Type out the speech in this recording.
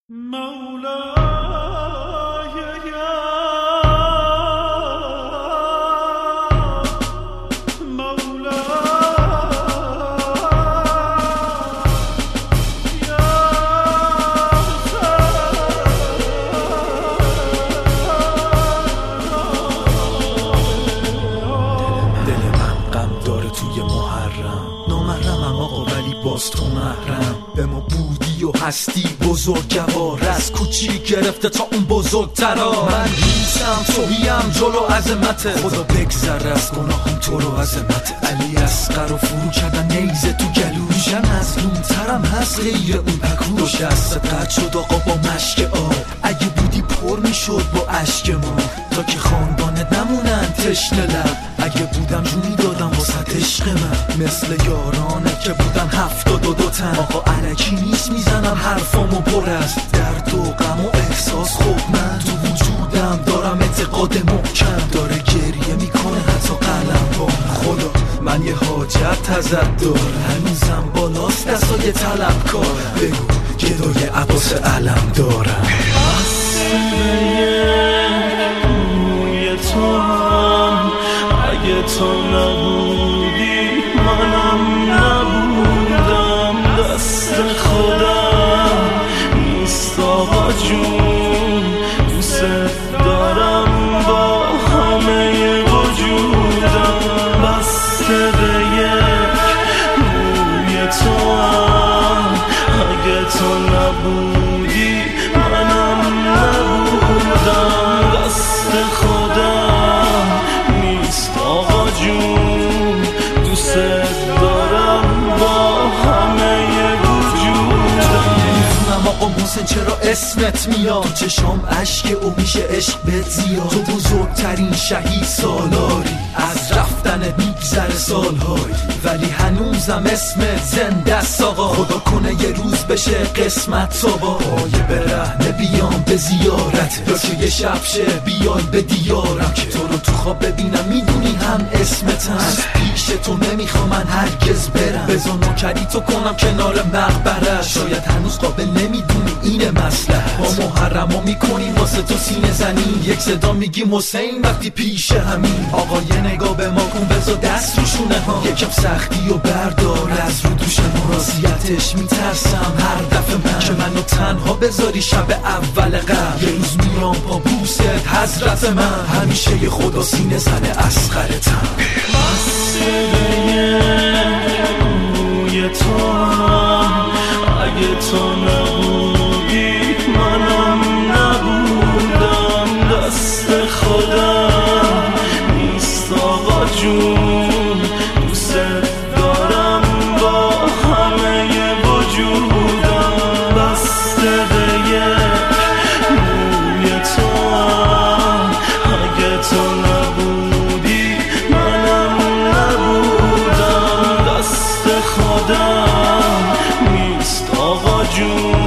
مولاي يا باز تو محرم به ما بودی و هستی بزرگوار، از کوچیک گرفته تا اون بزرگترا. من هیچم توهیم جلو عظمته، خدا بگذر از گناهم تو رو عظمت. علی اصغر رو فرو کردن نیزه تو گلوش، مظلوم ترم هست غیر اون پکوش. دو دستت قد شد آقا با مشک آب، اگه بودی پر میشد با اشک ما، تا که خاندانت نمونن تشنه لب. اگه بودم جونی دادم واسه عشق من، مثل یارانه که بودن 72 تن. آقا علکی نیست میزنم حرفامو پر از درد و غم و احساس. خب من تو وجودم دارم اعتقاد محکم، داره گریه میکنه حتی قلم با خدا. من یه حاجت ازت دارم، هنوزم بالاست دستای طلبکار. بگو گدای عباس علم دارم. روی تو هم اگه تو نبودی منم نبودم، دست خودم نیست آقا جون. دوست دارم با همه وجودم، بسته به یک روی تو هم اگه تو نبودی منم نبودم، دست خودم نیست آقا جون. دوست دارم با همه وجودم. نمیدونم آقا محسن چرا اسمت میاد، تو چشام اشک و میشه عشق بهت زیاد. تو بزرگترین شهید سالاری، از رفتنت میگذره سالهایی، ولی هنوزم اسمت زنده است آقا. خدا کنه یه روز بشه قسمت تو با پای برهنه بیام به زیارت، یا که یه شب شه بیای به دیارم که تو رو تو خواب ببینم. میدونی هم اسمتم، از پیش تو نمیخوام من هرگز برم. بذار نوکری تو کنم کنار مقبرش، شاید هنوز قابل نمیدونی اینه مسئله. با محرما میکنیم واسه تو سینه زنی، یک صدا میگیم حسین وقتی پیش همین. آقا یه نگاه به ما کن، بذار دست روشونه ها، یکم سختی و بردار از رو دوش ما. راضیتش میترسم هر دفعه من که منو تنها بذاری شب اول قبل. یه روز میام پا بوست حضرت من، همیشه یه خدا سینه زنه اصغرتم. روی تو هم اگه تو نبودی منم نبودم، دست خودم نیست آقا جون. دوست دارم با همه وجودم، بسته به یک روی تو هم اگه تو نبودی منم نبودم، دست خودم نیست آقا جون.